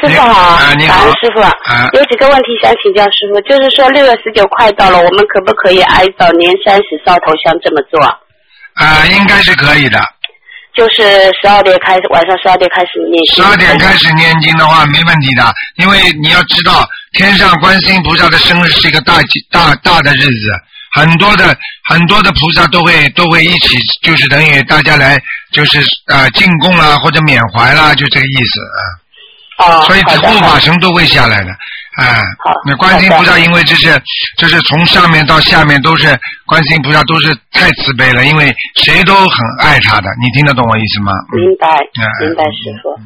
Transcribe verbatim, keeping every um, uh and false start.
师傅好， 啊，你好， 感恩师傅， 啊， 有几个问题想请教师傅，就是说六月十九快到了，我们可不可以挨早年三十烧头香这么做？ 啊，应该是可以的。 就是十二点开始，晚上十二点开始念经。 十二点开始念经的话没问题的，因为你要知道，天上观世音菩萨的生日是一个大大大的日子，很多的很多的菩萨都会都会一起，就是等于大家来就是呃进贡啦或者缅怀啦，就这个意思啊。 哦， 所以护法神都会下来的，啊，那观世音菩萨因为这是这是从上面到下面都是观世音菩萨都是太慈悲了，因为谁都很爱他的，你听得懂我意思吗？ 明白， 嗯、 明白师傅。